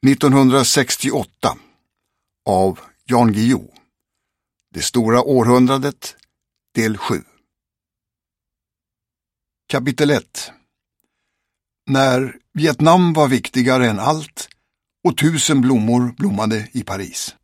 1968 av Jan Guillou. Det stora århundradet, del 7. Kapitel 1. När Vietnam var viktigare än allt och 1000 blommor blommade i Paris.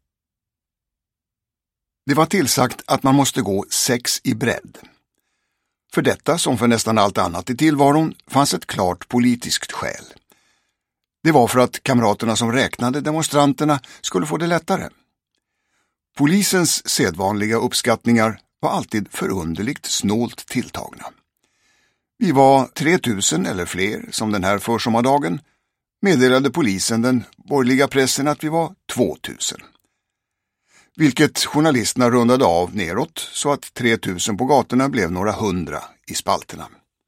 Det var tillsagt att man måste gå 6 i bredd. För detta, som för nästan allt annat i tillvaron, fanns ett klart politiskt skäl. Det var för att kamraterna som räknade demonstranterna skulle få det lättare. Polisens sedvanliga uppskattningar var alltid förunderligt snålt tilltagna. Vi var 3000 eller fler som den här försommardagen, meddelade polisen den borgerliga pressen att vi var 2000. Vilket journalisterna rundade av neråt så att 3000 på gatorna blev några hundra i spalterna.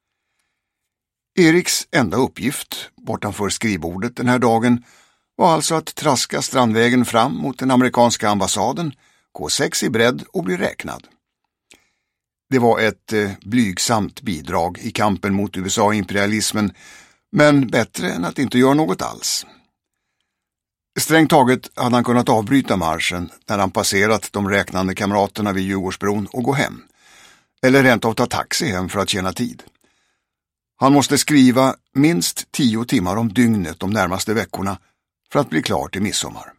Eriks enda uppgift bortanför skrivbordet den här dagen var alltså att traska Strandvägen fram mot den amerikanska ambassaden, gå 6 i bredd och bli räknad. Det var ett blygsamt bidrag i kampen mot USA-imperialismen, men bättre än att inte göra något alls. Strängt taget hade han kunnat avbryta marschen när han passerat de räknande kamraterna vid Djurgårdsbron och gå hem, eller rent av ta taxi hem för att tjäna tid. Han måste skriva minst 10 timmar om dygnet de närmaste veckorna för att bli klar till midsommar.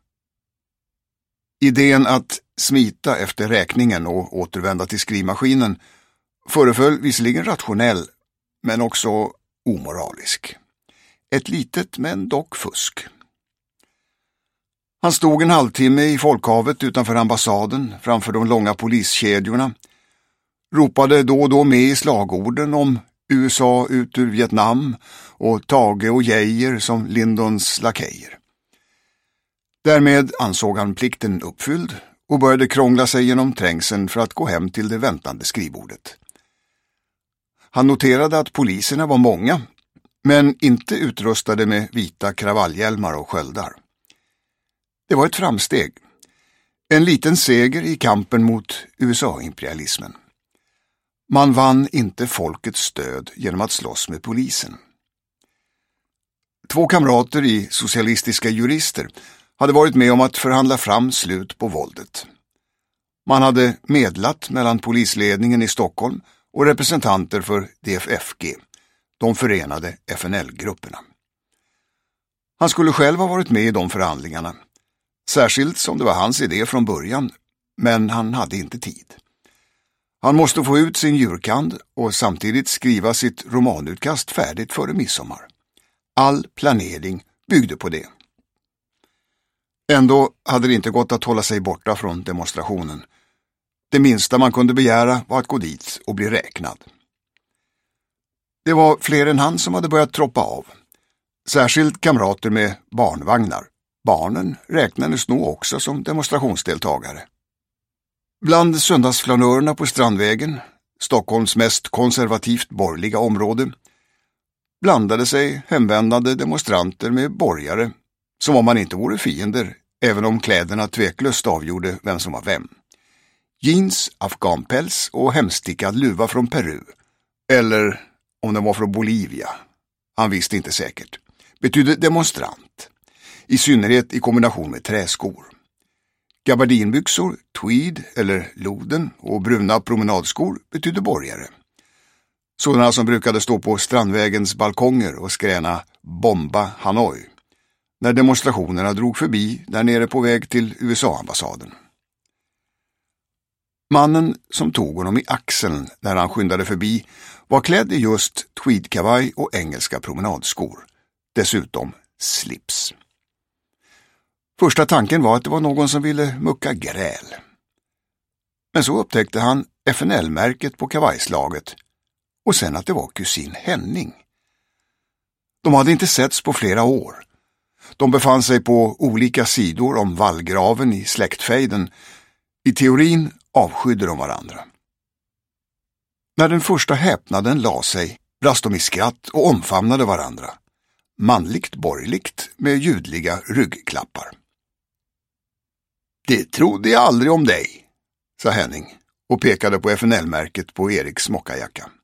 Idén att smita efter räkningen och återvända till skrivmaskinen föreföll visserligen rationell, men också omoralisk. Ett litet men dock fusk. Han stod en halvtimme i folkhavet utanför ambassaden framför de långa poliskedjorna, ropade då och då med i slagorden om USA ut ur Vietnam och Tage och Geijer som Lyndons lakejer. Därmed ansåg han plikten uppfylld och började krångla sig genom trängseln för att gå hem till det väntande skrivbordet. Han noterade att poliserna var många, men inte utrustade med vita kravallhjälmar och sköldar. Det var ett framsteg. En liten seger i kampen mot USA-imperialismen. Man vann inte folkets stöd genom att slåss med polisen. 2 kamrater i Socialistiska jurister hade varit med om att förhandla fram slut på våldet. Man hade medlat mellan polisledningen i Stockholm och representanter för DFFG, de förenade FNL-grupperna. Han skulle själv ha varit med i de förhandlingarna, särskilt som det var hans idé från början, men han hade inte tid. Han måste få ut sin djurkand och samtidigt skriva sitt romanutkast färdigt före midsommar. All planering byggde på det. Ändå hade det inte gått att hålla sig borta från demonstrationen. Det minsta man kunde begära var att gå dit och bli räknad. Det var fler än han som hade börjat troppa av. Särskilt kamrater med barnvagnar. Barnen räknades nog också som demonstrationsdeltagare. Bland söndagsflanörerna på Strandvägen, Stockholms mest konservativt borgerliga område, blandade sig hemvändande demonstranter med borgare, som om man inte vore fiender, även om kläderna tveklöst avgjorde vem som var vem. Jeans, afghanpäls och hemstickad luva från Peru, eller om den var från Bolivia, han visste inte säkert, betydde demonstrant, i synnerhet i kombination med träskor. Gabardinbyxor, tweed eller loden och bruna promenadskor betydde borgare. Sådana som brukade stå på Strandvägens balkonger och skräna "Bomba Hanoi" när demonstrationerna drog förbi där nere på väg till USA-ambassaden. Mannen som tog honom i axeln när han skyndade förbi var klädd i just tweedkavaj och engelska promenadskor. Dessutom slips. Första tanken var att det var någon som ville mucka gräl. Men så upptäckte han FNL-märket på kavajslaget och sen att det var kusin Henning. De hade inte setts på flera år. De befann sig på olika sidor om vallgraven i släktfejden. I teorin avskydde de varandra. När den första häpnaden la sig brast de i skratt och omfamnade varandra. Manligt borgerligt med ljudliga ryggklappar. "Det trodde jag aldrig om dig", sa Henning och pekade på FNL-märket på Eriks mockajacka.